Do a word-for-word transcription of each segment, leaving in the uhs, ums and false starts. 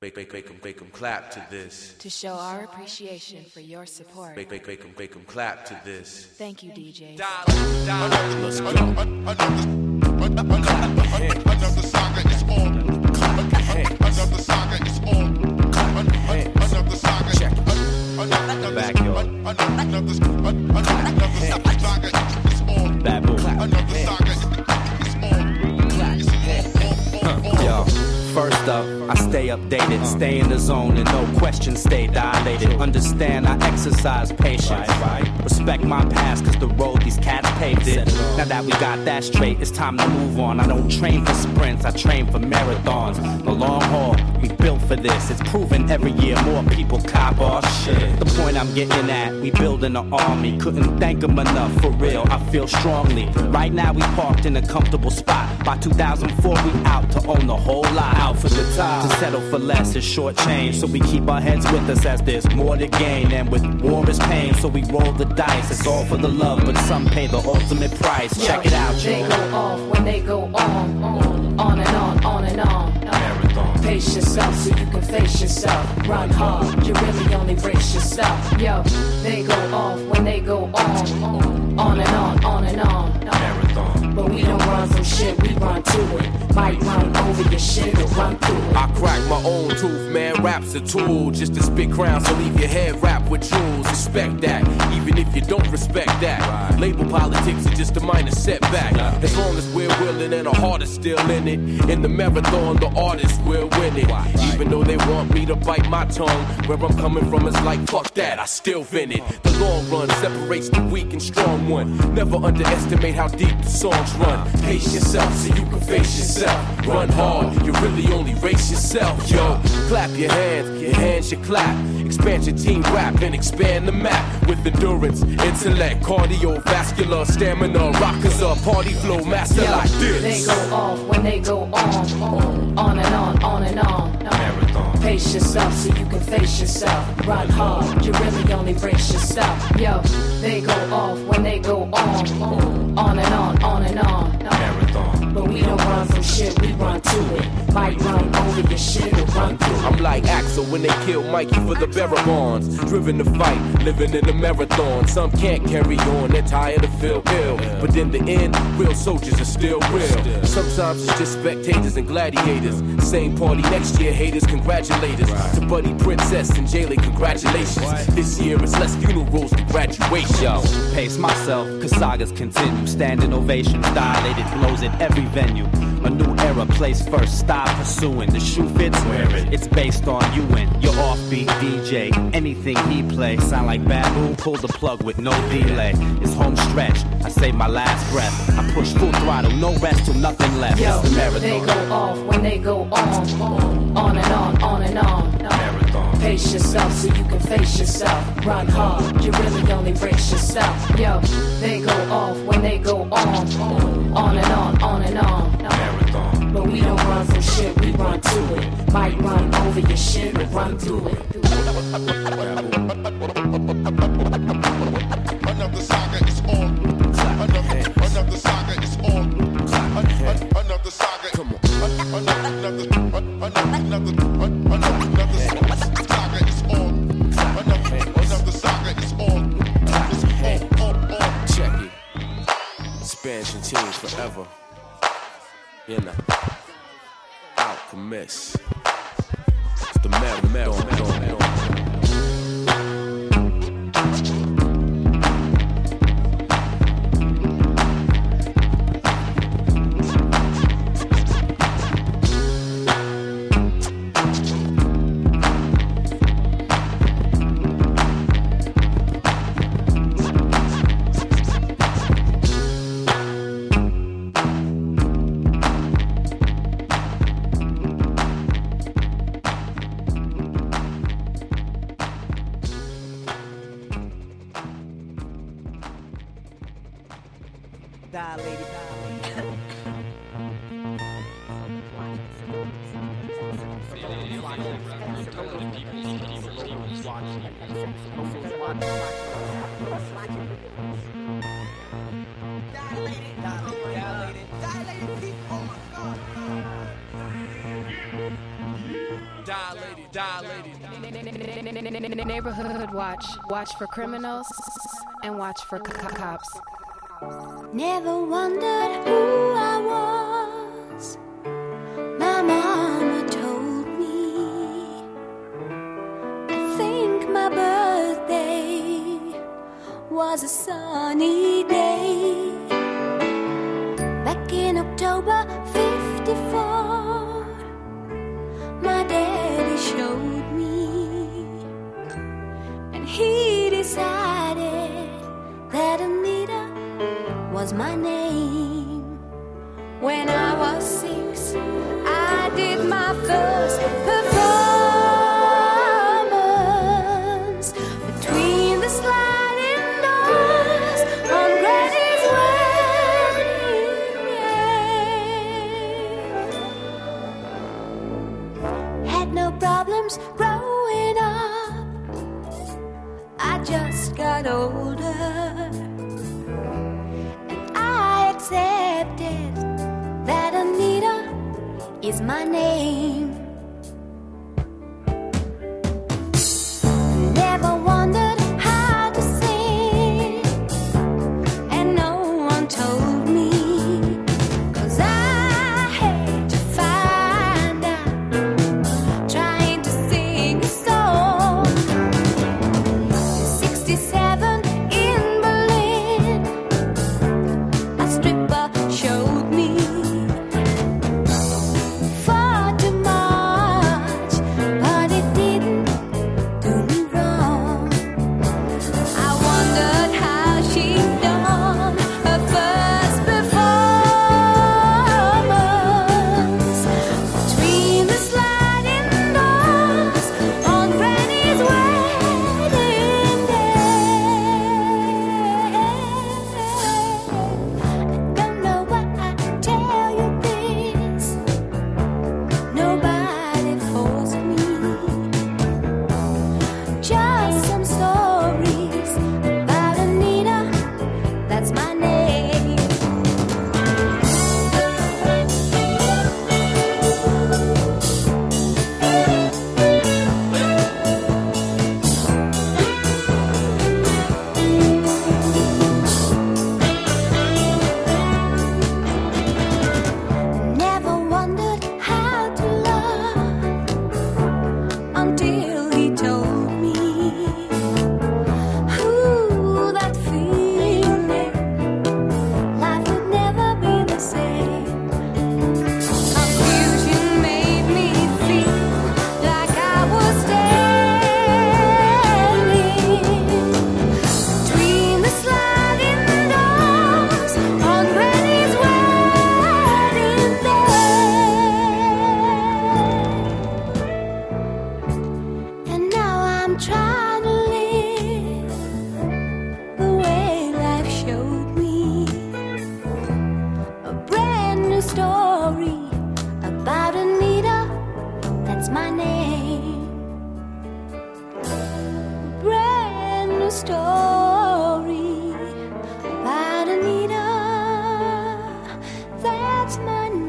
Make, make, make them, make them clap to this. To show our appreciation for your support. Make, make, make them, make them clap to this. Thank you, D J. Let's go. Another saga is on. Another saga is on. Another saga. Check it. Back, yo. Another saga is on. Babu. Another saga is on. Yo, first up, I stay updated, stay in the zone and no questions stay dilated. Understand I exercise patience, respect my past cause the road these cats paved it. Now that we got that straight, it's time to move on. I don't train for sprints, I train for marathons. The long haul, we built for this. It's proven every year more people cop our shit. The point I'm getting at, we building an army. Couldn't thank them enough, for real, I feel strongly. Right now we parked in a comfortable spot. By two thousand four we out to own the whole lot. Out for the top, to settle for less is short change. So we keep our heads with us as there's more to gain. And with war is pain, so we roll the dice. It's all for the love, but some pay the ultimate price. Check it out, They yo. go off when they go on, on, on and on, on and on. Marathon. Pace yourself so you can face yourself. Run hard, you really only brace yourself. Yo, they go off when they go on, on, on and on, on and on. Marathon. But we don't run from shit, we run to it. Might run over your shit or run through it. I crack my own tooth, man. Rap's a tool just to spit crowns, so leave your head wrapped with jewels. Respect that, even if you don't respect that. Label politics are just a minor setback. As long as we're willing and our heart is still in it. In the marathon, the artist will win it. Even though they want me to bite my tongue, where I'm coming from is like fuck that, I still vent it. The long run separates the weak and strong one. Never underestimate how deep the songs run. Pace yourself so you can face yourself. Run hard, you really only race yourself, yo. Clap your hands, your hands should clap. Expand your team rap and expand the map with endurance, intellect, cardiovascular, stamina. Rockers up, party flow, master Yo, like this. they go off when they go on, on, on and on, on and on. Marathon. Pace yourself so you can face yourself. Run hard, you really only brace yourself. Yo, they go off when they go on, on, on and on, on and on. Marathon. But we don't run from shit, we run to it. Might run over your shit or run through it. I'm like Axel when they kill Mikey for the bearer bonds. Driven to fight, living in the marathon. Some can't carry on, they're tired of feel ill. But in the end, real soldiers are still real. Sometimes it's just spectators and gladiators. Same party next year, haters congratulate us. To Buddy Princess and Jaylee, congratulations. This year it's less funerals than graduation. Yo, pace myself, cause sagas continue. Standing ovations, dilated blows at every venue. A new era, place first, stop pursuing. The shoe fits, wear it. It's based on you and your offbeat D J. Anything he play, sound like Babu, pull the plug with no delay. It's home stretch, I save my last breath. I push full throttle, no rest till nothing left. Yo, It's the they marathon. go off when they go on, on, on and on, on and on. Marathon. Pace yourself so you can face yourself. Run hard, you really only brace yourself. Yo, they go off when they go on, on, on and on, on and on. Marathon. But we don't run from shit, we run to it. Might run over your shit or run through it. Another saga is on. Another, another saga is on. Another saga. Come on. Another, another, another, another saga is on. Another, another saga is on. It's on, on, on. Check it. Expansion teams forever. You know. Alchemist. It's the marathon. Dilated, dilated. Dilated, dilated, dilated, oh my God. dilated, dilated. Neighborhood watch. Watch for criminals and watch for c- c- cops. Never wondered who I was. My mama told me. I think my birthday was a sunny day. Back in October fifty-four, my daddy showed me, and he decided that Anita was my name. When I was six, I did my first performance between the sliding doors on Granny's wedding day. Had no problems growing up, I just got older. Accepted that Anita is my name. Never wondered how to sing, and no one told me, 'cause I had to find out trying to sing a song. sixty-seven in Berlin, a stripper showed me far too much, but it didn't do me wrong. I wondered how she'd done her first performance between the sliding doors on Granny's wedding day. Don't know why I tell you this. Nobody forced me. Just some stories about Anita. That's my name. Never wondered how to love until he told me. Ooh, that feeling, life would never be the same. Confusion made me feel like I was standing between the sliding doors on Granny's wedding day. And now I'm trying to live the way life showed me. A brand new story about Anita. That's my name. A brand new story about Anita. That's my name.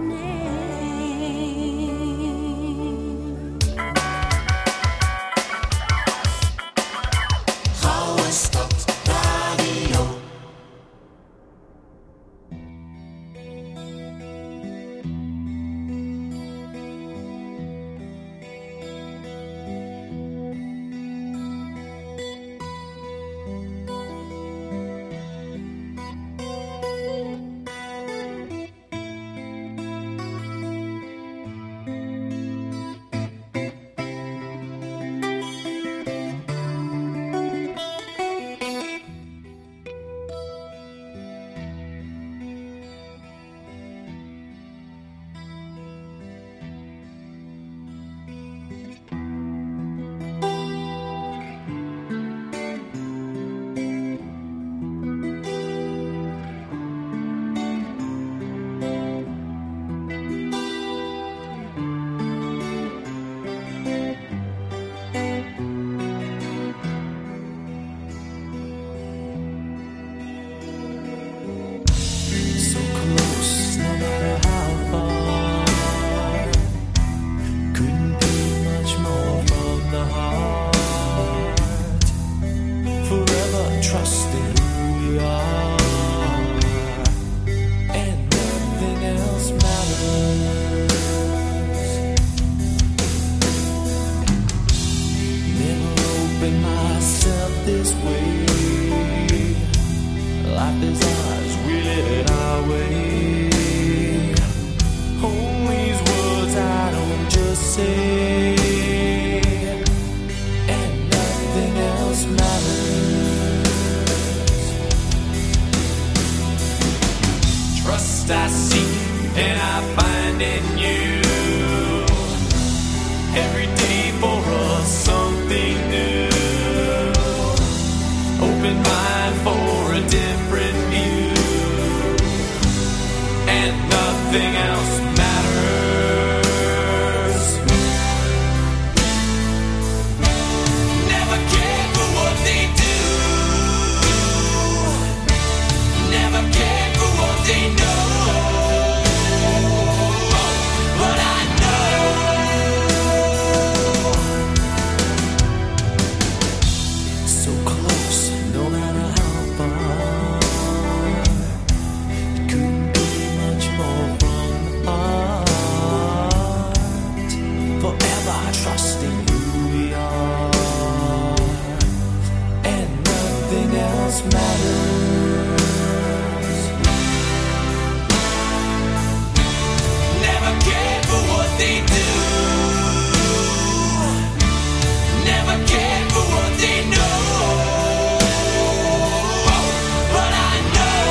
say, and nothing else matters. Trust I seek and I find in you. Every day for us something new. Open mind for a different view, and nothing else matters. Never cared for what they do. Never cared for what they know. But I know so close, no matter how far. It couldn't be much more from the heart. Forever trusting who we are, and nothing else matters. Never cared for what they do. Never cared for what they know. But I know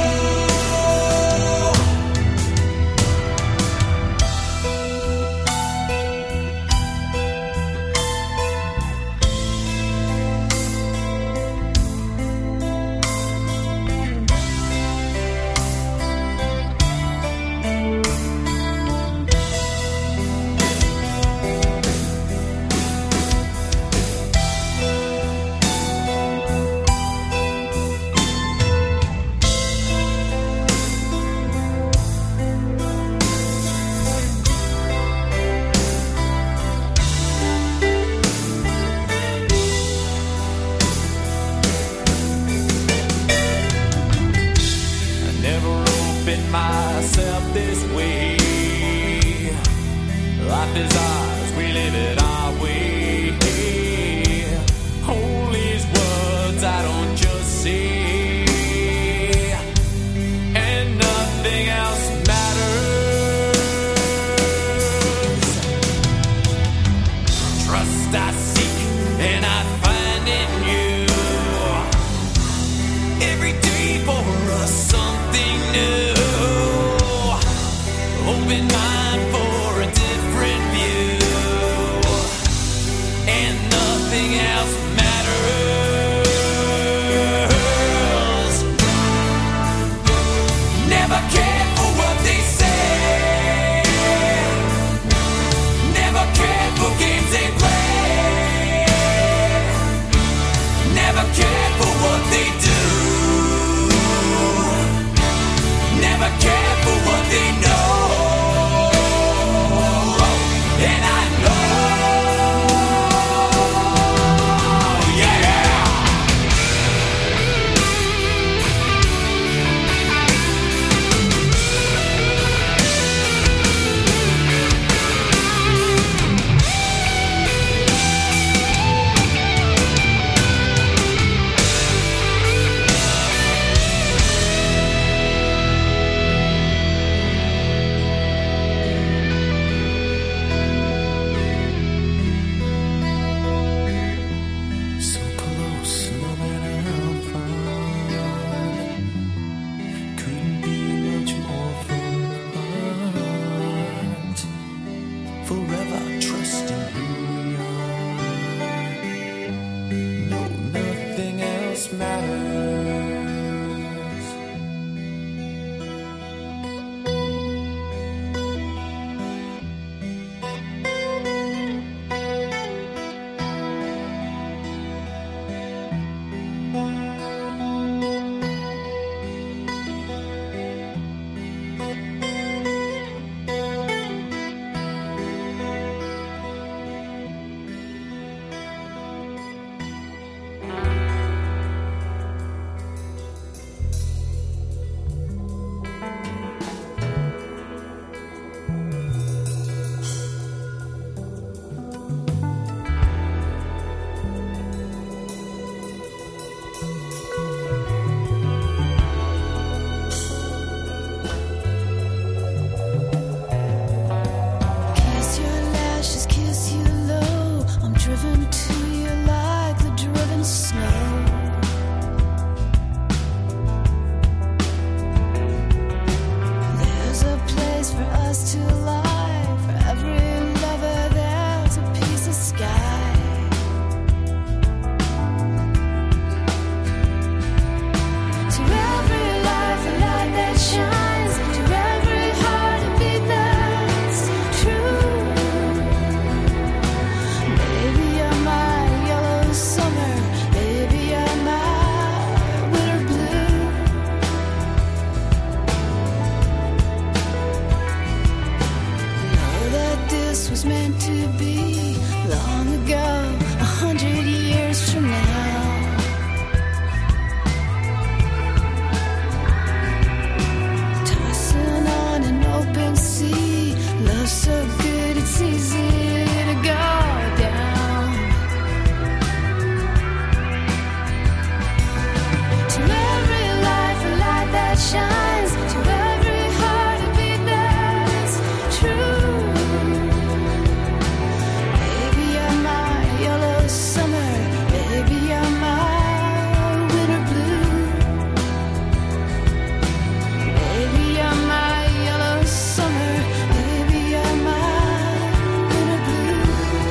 I never opened myself this way. Life is ours, we live it our way. Hold these words I don't just say, and nothing else matters. Trust I seek and I find in you. Every day for us something new. Open mind for a different view, and nothing else matters. Never cared for what they say. Never cared for games they play. meant to be long ago, a hundred years from now. Tossing on an open sea, love so good it's easy to go down. To every life a light that shines, to every heart a beat that's true. Baby, you're my yellow summer, baby, you're my winter blue. Baby, you're my yellow summer, baby, you're my winter blue.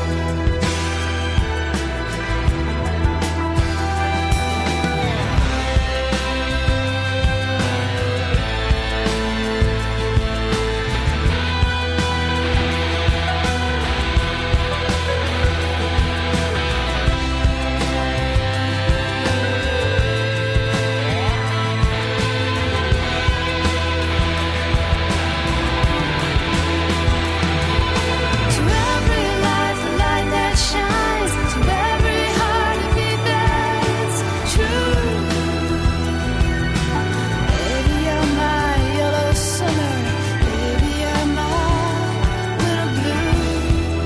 To every life a light that shines, to every heart a beat that's true. Baby, you're my yellow summer, baby, you're my winter blue.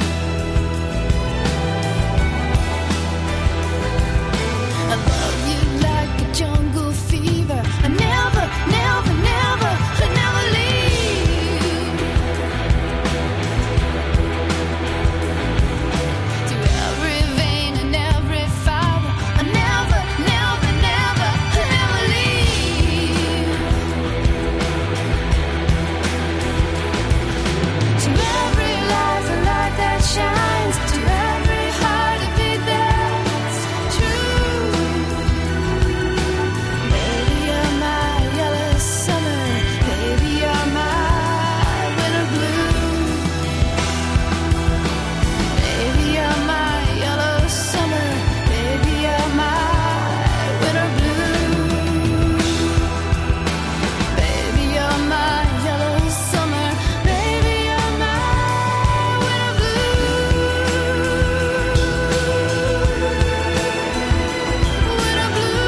I love you like a jungle fever. I never, never, never, I never leave. To every vein and every fiber, I never, never, never, I never leave. To every life a light that shines, to every heart a beat that's true. Baby, you're my yellow summer, baby, you're my winter blue. Baby, you're my yellow summer, baby, you're my winter blue. Baby, you're my yellow summer, baby, you're my winter blue. Winter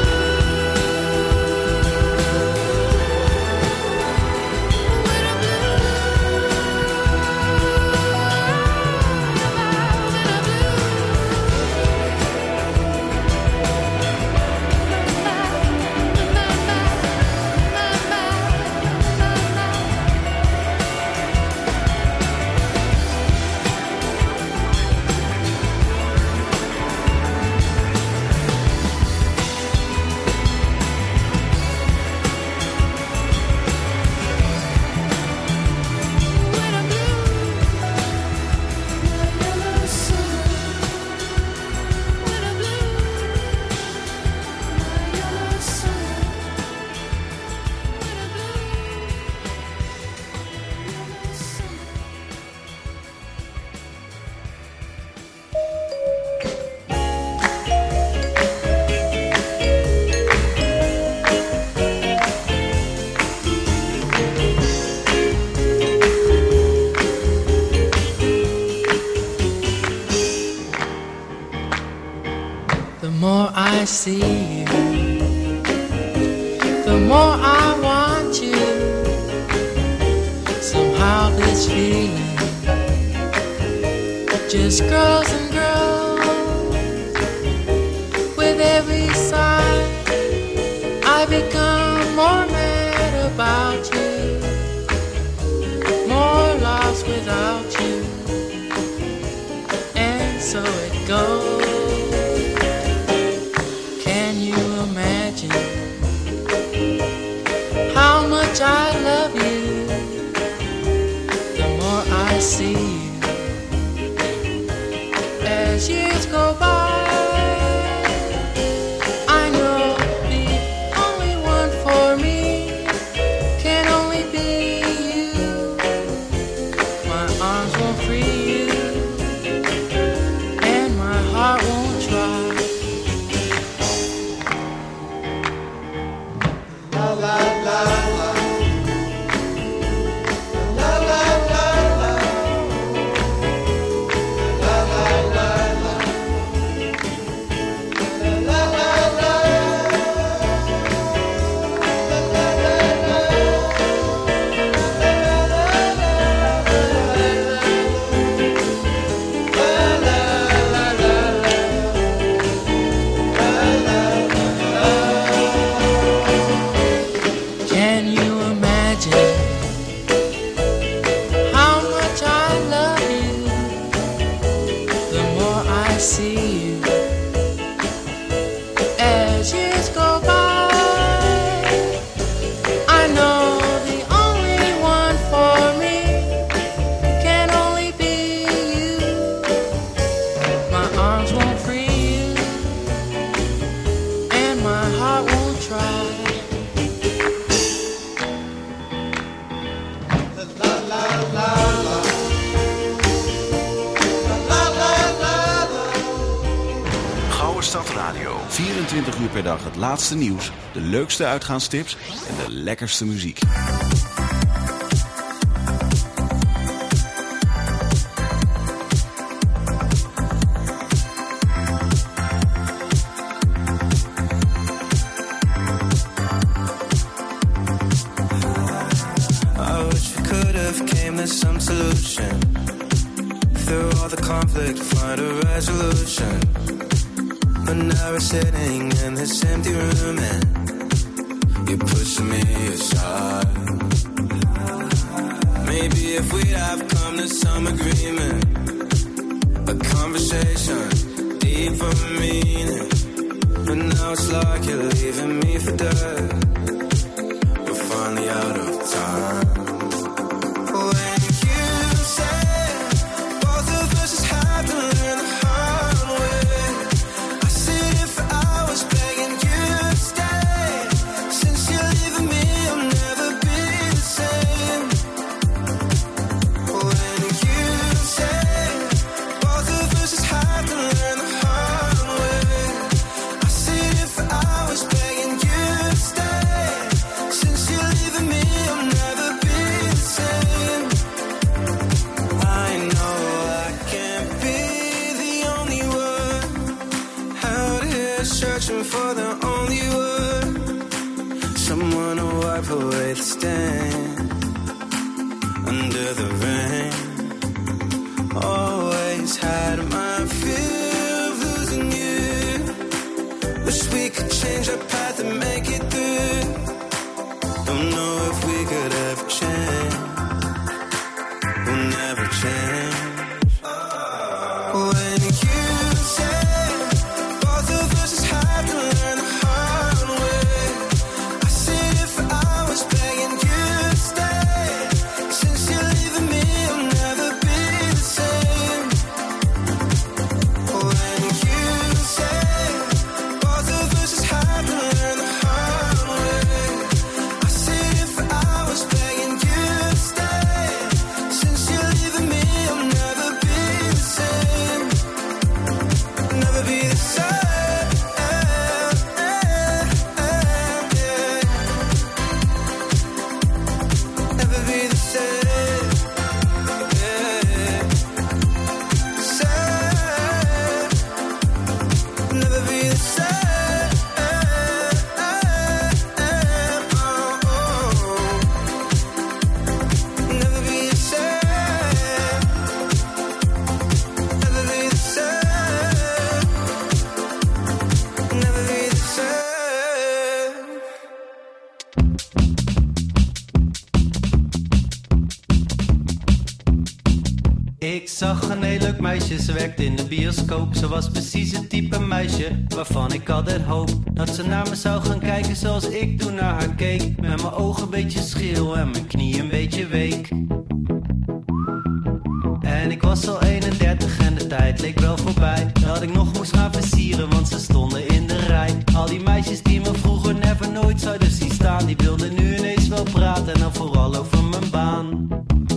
The more I see you, the more I want you. Somehow this feeling just grows and grows. With every sigh, I become more mad about you, more lost without you. And so it goes. How much I love you, the more I see you. As years go by, I know the only one for me can only be you. My arms won't free you, and my heart won't try. La la la la, la la la la. see you as years go by. I know the only one for me can only be you. My arms won't free you, and my heart won't try. Stadradio. vierentwintig uur per dag het laatste nieuws, de leukste uitgaanstips en de lekkerste muziek. I wish we could have came to some solution. Through all the conflict, find a resolution. But now we're sitting in this empty room and you're pushing me aside. Maybe if we'd have come to some agreement, a conversation deep of meaning. But now it's like you're leaving me for dead. We're finally out of time. When you say both of us just have to learn the hard way, begging you to stay. Since you're leaving me, I'll never be the same. When you say both of us just have to learn the hard way, I sit here for hours begging you to stay. Since you're leaving me, I'll never be the same. I know I can't be the only one out here searching for the only word, someone to wipe away the stain under the rain. Always had my fear of losing you. Wish we could change our path and make it through. Don't know if we could ever change. We'll never change. When you say both of us just have to learn the hard way, I sit here for hours begging you to stay. Since you're leaving me, I'll never be the same. When you say both of us just have to learn the hard way, I sit here for hours begging you to stay. Since you're leaving me, I'll never be the same. Never be the same. Never be the same. Same. Never be the same. Oh, oh. Never be the same. Never be the same. Never be the same. Ik zag een heel leuk meisje, ze werkte in de bioscoop. Ze was precies het type meisje waarvan ik altijd hoop dat ze naar me zou gaan kijken zoals ik toen naar haar keek. Met mijn ogen een beetje scheel en mijn knie een beetje week. En ik was al eenendertig en de tijd leek wel voorbij dat ik nog moest gaan versieren, want ze stonden in de rij. Al die meisjes die me vroeger never nooit zouden zien staan, die wilden nu ineens wel praten en dan vooral over mijn baan.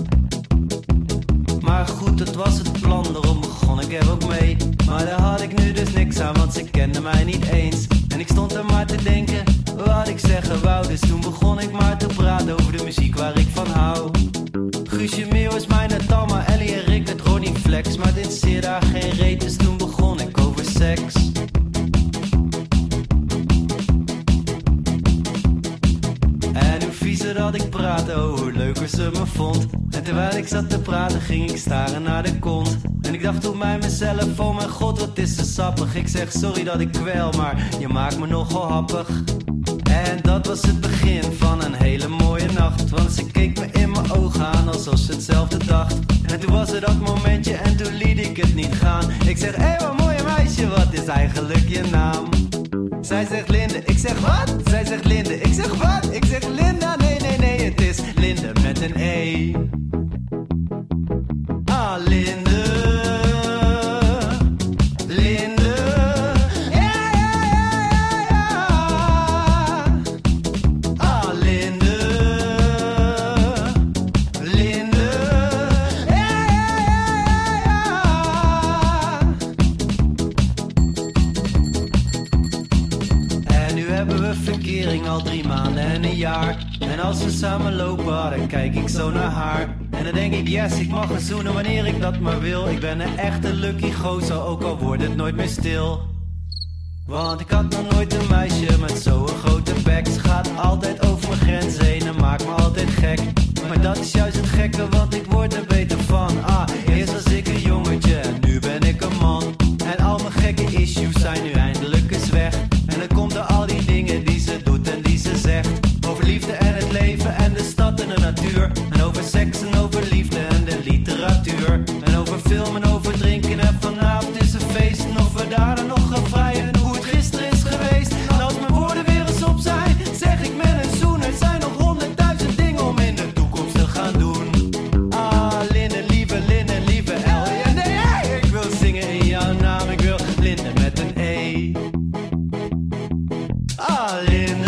Maar goed, het was het plan, daarom begon ik er ook mee. Maar daar had ik nu dus niks aan, want ze kenden mij niet eens. En ik stond er maar te denken, wat ik zeggen wou. Dus toen begon ik maar te praten over de muziek waar ik van hou. Guusje Meeuw is mijn Tamma, Ellie en Rick het Ronnie Flex. Maar dit zeer daar geen reet, dus toen begon ik over seks. En hoe viezer dat ik praatte, oh hoe leuker ze me vond. En terwijl ik zat te praten ging ik staren naar de kont. En ik dacht toen bij mezelf, oh mijn god wat is ze sappig. Ik zeg sorry dat ik kwel, maar je maakt me nogal happig. En dat was het begin van een hele mooie nacht. Want ze keek me in mijn ogen aan alsof ze hetzelfde dacht. En toen was er dat momentje en toen liet ik het niet gaan. Ik zeg hé hey, wat mooie meisje, wat is eigenlijk je naam? Zij zegt Linde, ik zeg wat? Zij zegt Linde, ik zeg wat? Ik zeg Linda, nee, nee, nee, het is Linde met een E. Ah, Linde, Linde, ja, ja, ja, ja, ja. Ah, Linde, Linde, ja, ja, ja, ja. En nu hebben we verkering al drie maanden en een jaar. En als we samen lopen, dan kijk ik zo naar haar. En dan denk ik, yes, ik mag haar zoenen wanneer ik dat maar wil. Ik ben een echte lucky gozer, ook al wordt het nooit meer stil. Want ik had nog nooit een meisje met zo'n grote bek. Ze gaat altijd over mijn grens heen en maakt me altijd gek. Maar dat is juist het gekke, want ik word er beter van. Ah, eerst was ik een jongetje en nu ben ik een man. En al mijn gekke issues zijn nu eindelijk eens weg. En dan komt er al die dingen die ze doet en die ze zegt. Over liefde en het leven en de stad en de natuur. En over seks en over liefde en de literatuur. En over film en over drinken en vanavond is een feest. En of we daar dan nog gaan vrijen en hoe het gisteren is geweest. En als mijn woorden weer eens op zijn, zeg ik met een zoen. Er zijn nog honderdduizend dingen om in de toekomst te gaan doen. Ah, Linde, lieve Linde, lieve L. Ja, nee, hey, ik wil zingen in jouw naam. Ik wil Linde met een E. Ah, Linde.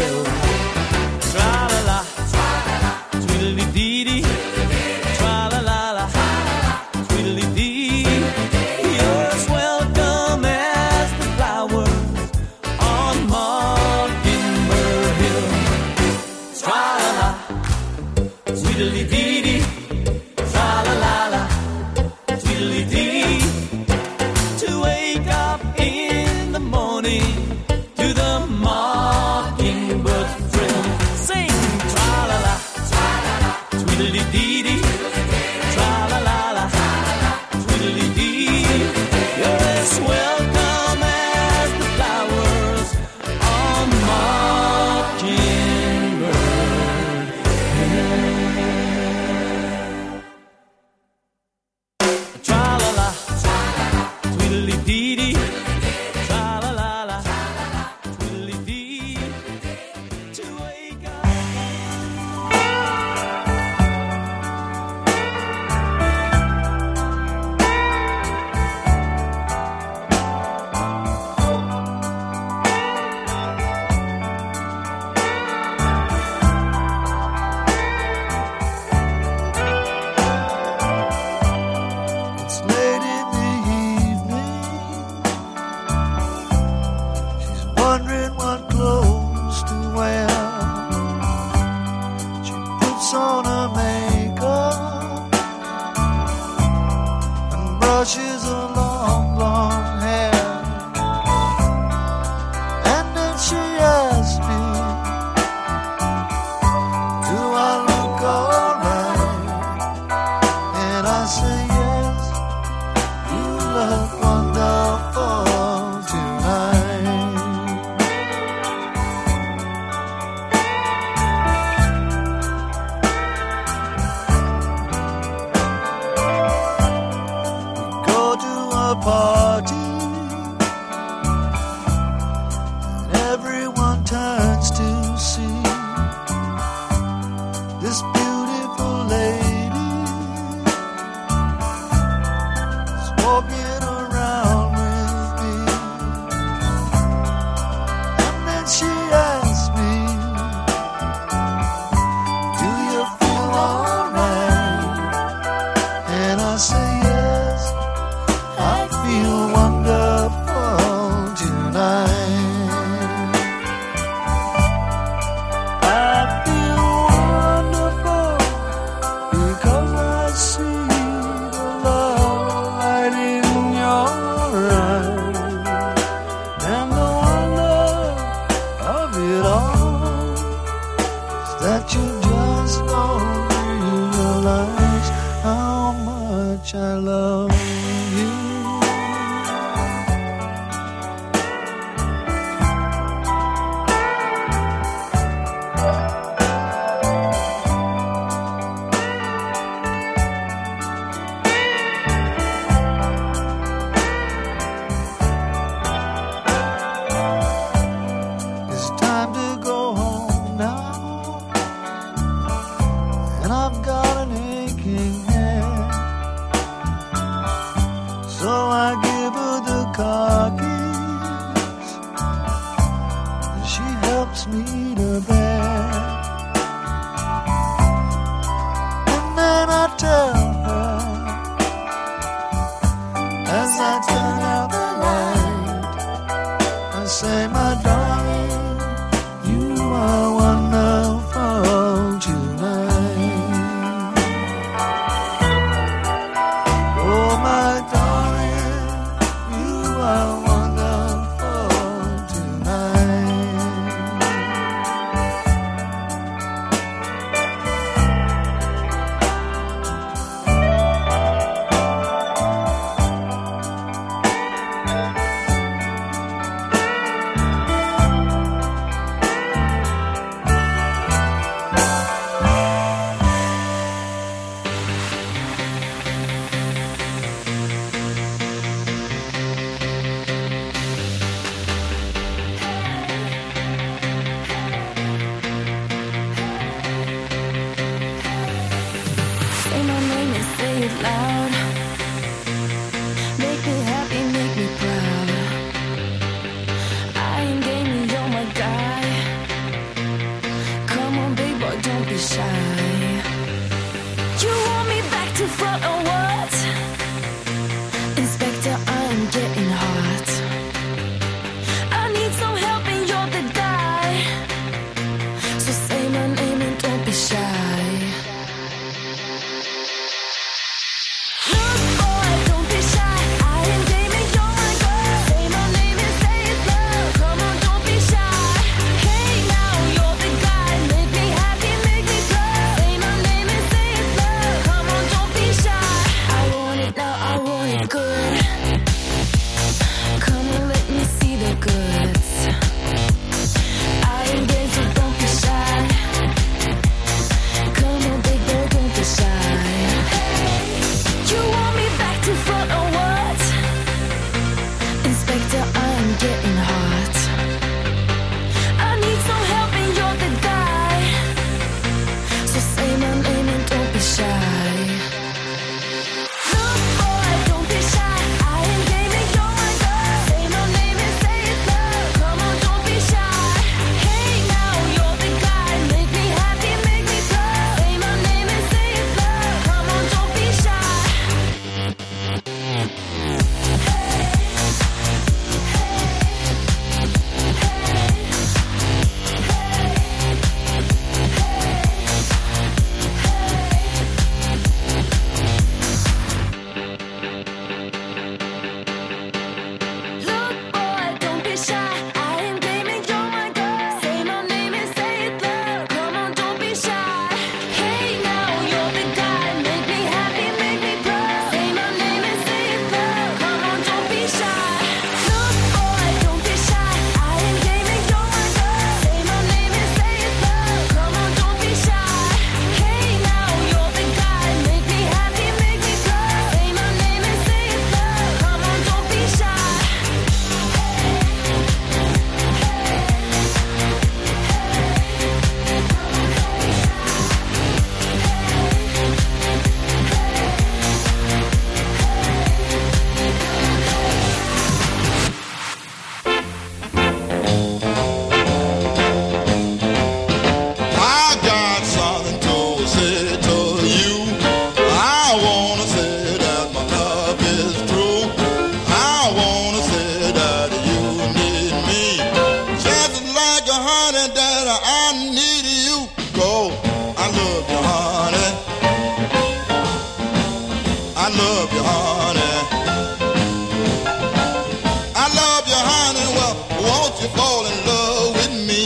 Tra-la-la, tweedly-dee-dee, tra-la-la. well. She puts on her makeup and brushes her long, long hair. And then she asks me, do I look alright? And I say yes, you look wonderful tonight. We go to a party and everyone turns to see this beautiful lady is walking around with me. And then she asks me, do you feel alright? And I say yes, I feel wonderful tonight. I feel wonderful because I see the love light in your eyes, and the wonder of it all is that you just don't realize how much I love you. It's time to go home now, and I've got an aching head. So I give her the car keys, and she helps me to bed. And then I tell her, as I turn out the light, I say, my darling, you are wonderful tonight. Oh, my darling, you are wonderful tonight. Say my name and say it loud. Make me happy, make me proud. I ain't gaming, you're my guy. Come on, big boy, don't be shy. You want me back to front or what? Inspector, I'm getting hot. I need some help and you're the guy. So say my name and don't be shy. Look, boy, don't be shy. I am gaming, you're my girl. Say my name and say it loud. Come on, don't be shy. Hey, now you're the guy. Make me happy, make me proud. Say my name and say it loud. Come on, don't be shy. I want it now, I want it good. Come on, let me see the goods. I am game, so don't be shy. I need you. Go, I love you, honey. I love you, honey. I love you, honey. Well, won't you fall in love with me?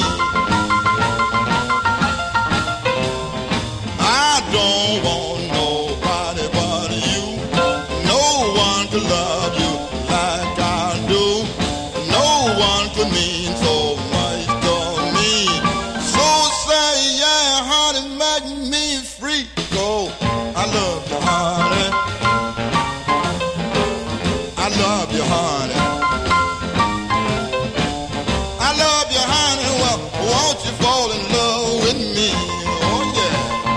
I don't want nobody but you. No one could love you like I do. No one could mean so much to me. So say, yeah, honey, make me free. Go, I love you, honey. I love you, honey. I love you, honey. Well, won't you fall in love with me? Oh, yeah.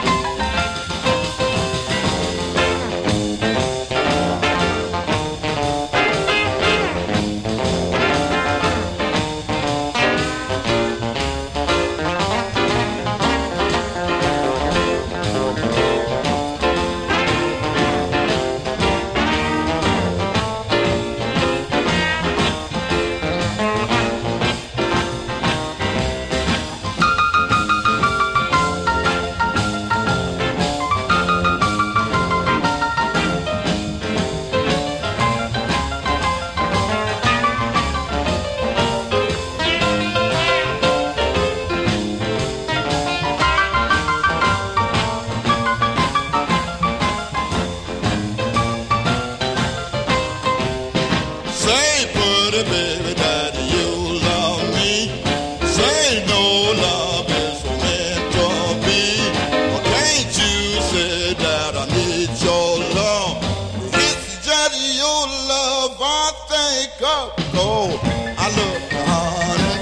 Say, pretty baby, that you love me. Say no love is meant to be. Or can't you say that I need your love? It's just your love I think of. Oh, I love you, honey.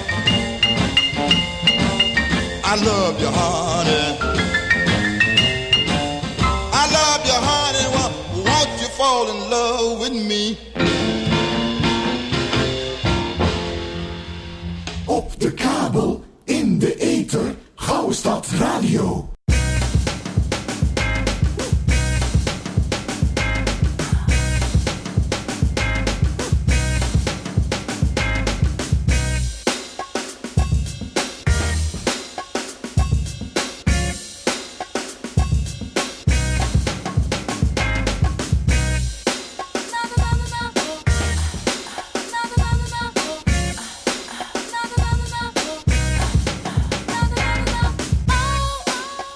I love you, honey. I love you, honey. Well, won't you fall in love with me? Op de kabel, in de ether, Gouwstad Radio. Oh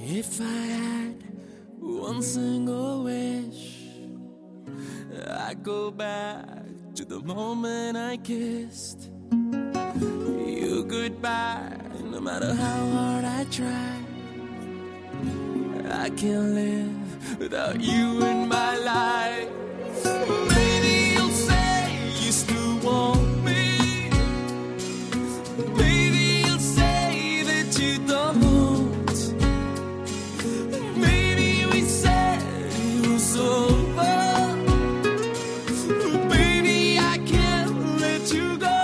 If I had one single wish, I'd go back to the moment I kissed you goodbye. No matter how hard I try, I can't live without you in my life. Maybe you'll say you still want me. Maybe you'll say that you don't. Maybe we said it was over. Baby, I can't let you go.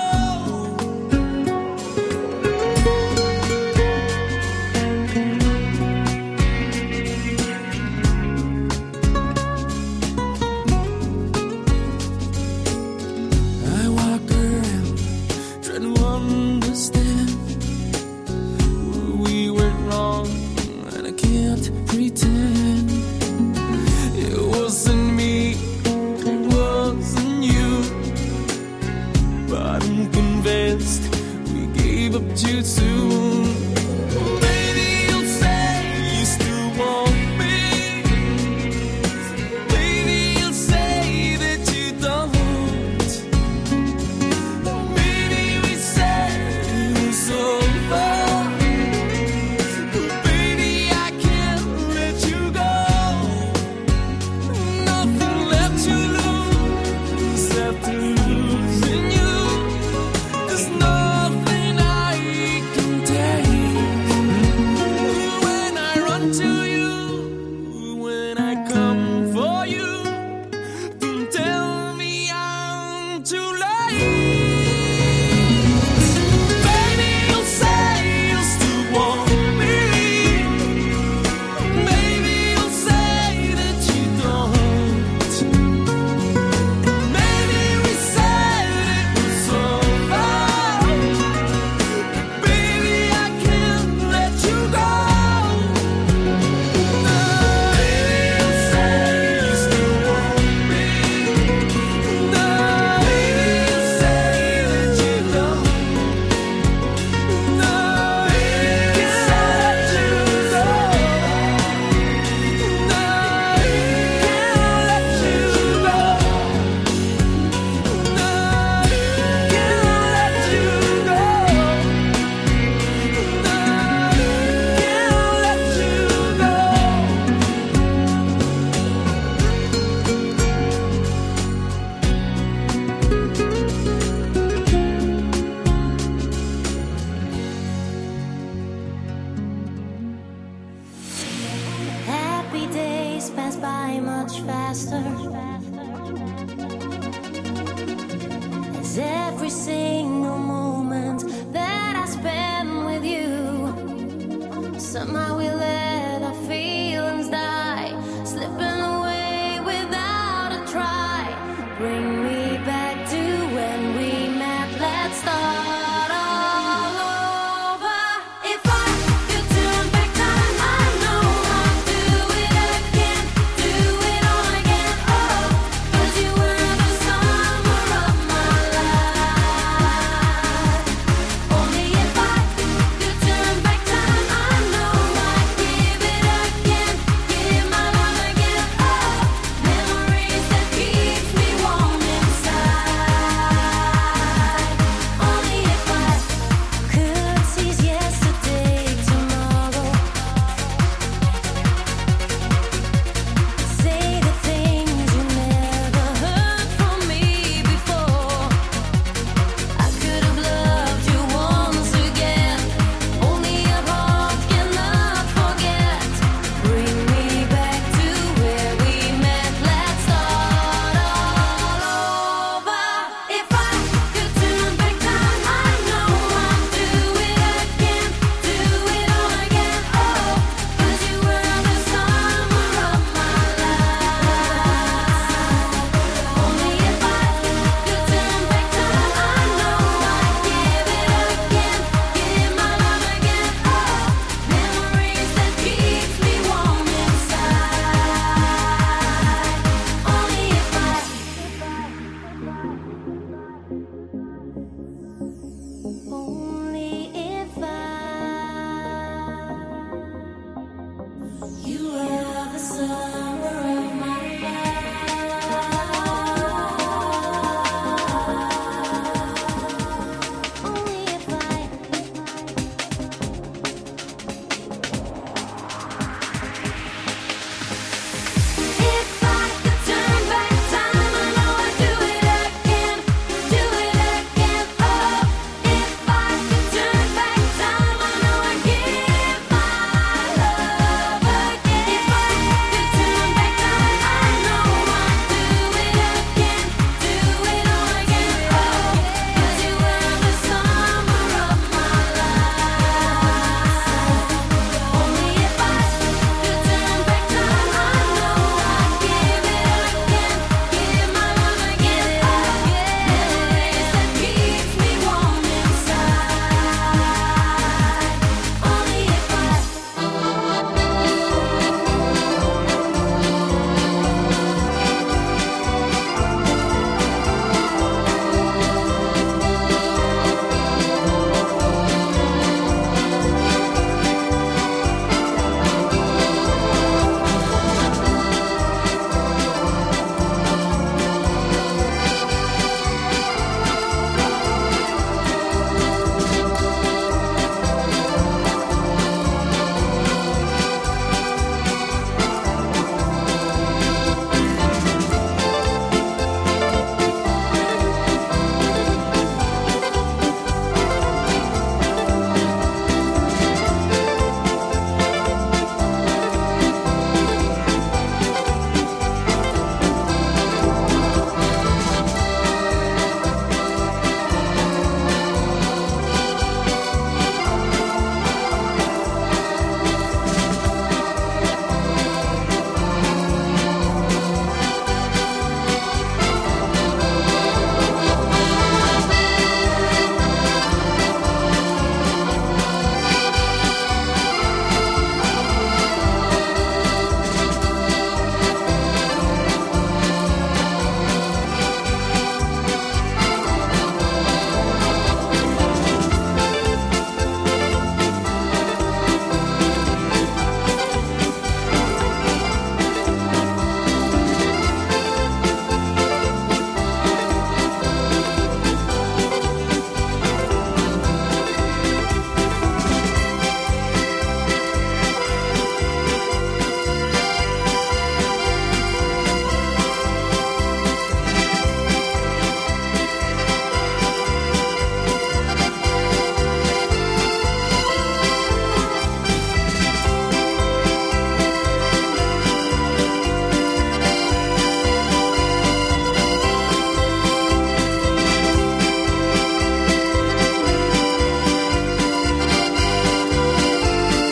Pretend it wasn't me, it wasn't you, but I'm convinced we gave up too soon. Maybe you'll say you still want me. Maybe you'll say that you don't. Maybe we said it was over. Somehow we'll